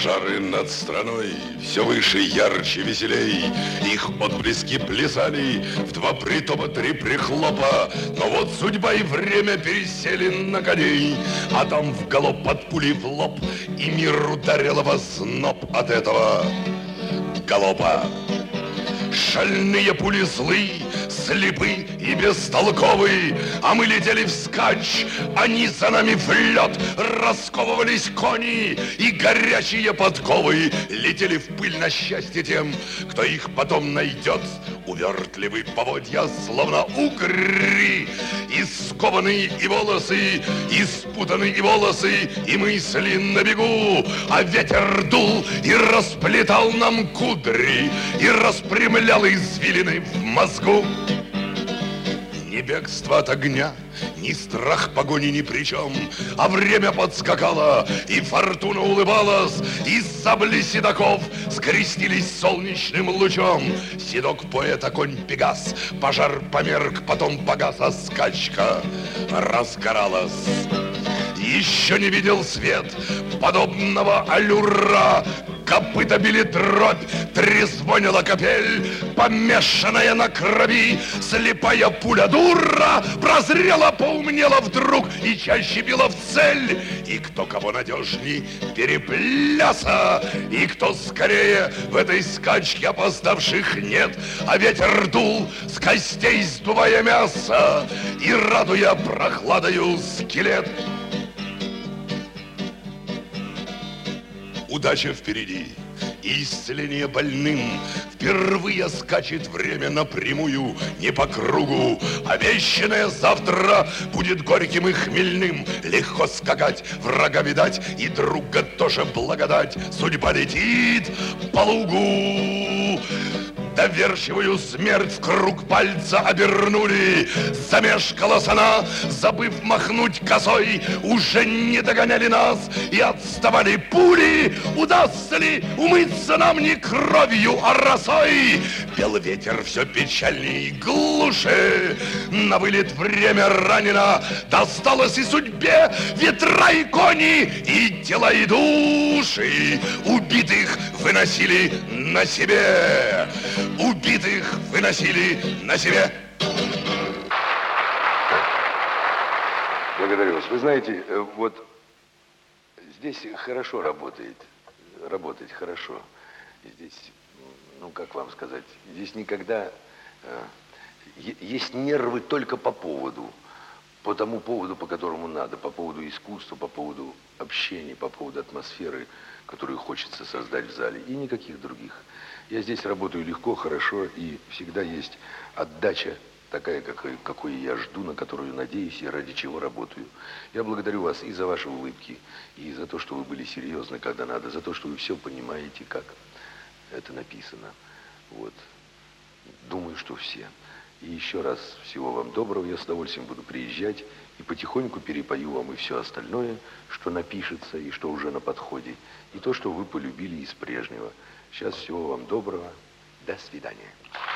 Пожары над страной все выше, ярче, веселей. Их отблески плясали в два притопа, три прихлопа. Но вот судьба и время пересели на коней, а там в галоп под пули в лоб, и мир ударило в озноб от этого галопа. Шальные пули злы, слепы и бестолковы, а мы летели вскачь, они за нами в лед. Расковывались кони и горячие подковы, летели в пыль на счастье тем, кто их потом найдет. Увертливы поводья, словно угри, и скованные и волосы, и спутанные и волосы, и мысли на бегу. А ветер дул и расплетал нам кудри, и распрямлял извилины в мозгу. Ни бегство от огня, ни страх погони ни при чем, а время подскакало, и фортуна улыбалась, и сабли седоков скрестились солнечным лучом. Седок поэта конь Пегас, пожар померк, потом погас, а скачка разгоралась. Еще не видел свет подобного аллюра. Копыта били дробь, трезвонила капель, помешанная на крови. Слепая пуля дура прозрела, поумнела вдруг и чаще била в цель. И кто кого надежней перепляса, и кто скорее в этой скачке опоздавших нет. А ветер дул с костей, сдувая мясо и радуя прохладою скелет. Удача впереди, и исцеление больным. Впервые скачет время напрямую, не по кругу. Обещанное завтра будет горьким и хмельным. Легко скакать, врага видать, и друга тоже благодать. Судьба летит по лугу. Доверчивую смерть в круг пальца обернули. Замешкалась она, забыв махнуть косой. Уже не догоняли нас и отставали пули. Удастся ли умыться нам не кровью, а росой? Пел ветер все печальней и глуше. На вылет время ранено. Досталось и судьбе ветра и кони, и тела и души. Убитых выносили на себе. Убитых выносили на себе. Благодарю вас. Вы знаете, вот здесь хорошо работает. Работать хорошо. Здесь, ну как вам сказать, здесь никогда... Есть нервы только по поводу. По тому поводу, по которому надо. По поводу искусства, по поводу общения, по поводу атмосферы, которую хочется создать в зале. И никаких других. Я здесь работаю легко, хорошо, и всегда есть отдача такая, какой я жду, на которую надеюсь и ради чего работаю. Я благодарю вас и за ваши улыбки, и за то, что вы были серьезны, когда надо, за то, что вы все понимаете, как это написано. Вот. Думаю, что все. И еще раз всего вам доброго. Я с удовольствием буду приезжать и потихоньку перепою вам и все остальное, что напишется и что уже на подходе, и то, что вы полюбили из прежнего. Сейчас всего вам доброго. До свидания.